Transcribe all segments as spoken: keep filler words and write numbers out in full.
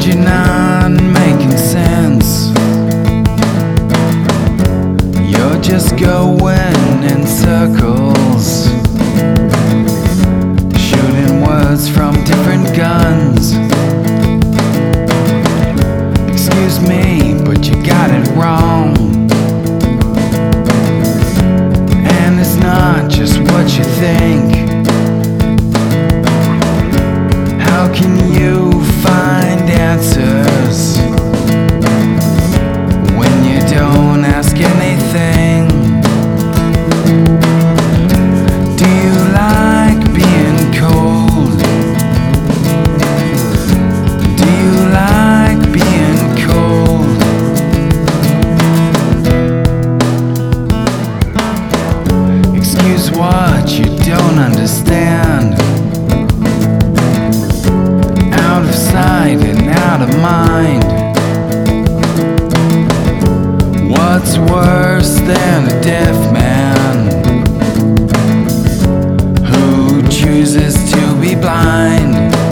you're not making sense. You're just going in circles, shooting words from different guns. Excuse me, but you got it wrong. And it's not just what you think. How can you find answers when you don't ask anything? Do you like being cold? Do you like being cold? Excuse what you don't understand. Out of sight and out of mind. What's worse than a deaf man who chooses to be blind?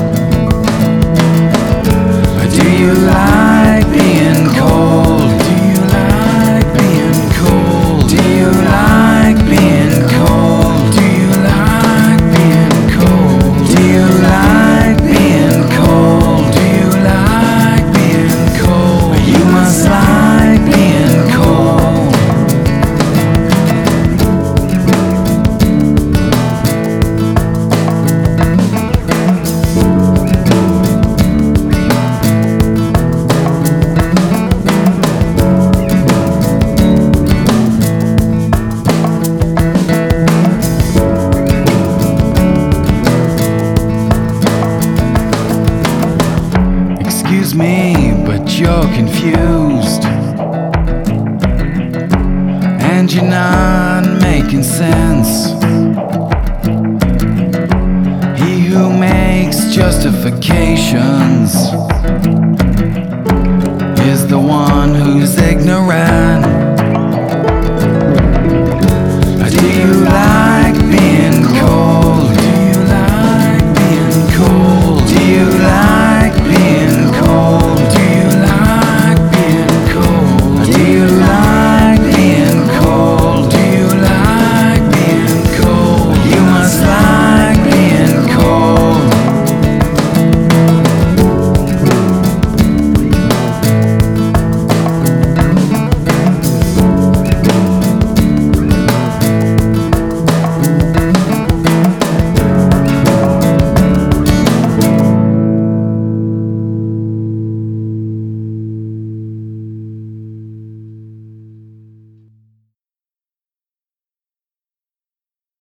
Do you like being cold? Do you like being cold? Do you like being cold? Do you like being cold? Do you like being cold? Do you like being cold? You must like being cold. Excuse me, but you're confused, and you're not making sense. He who makes justifications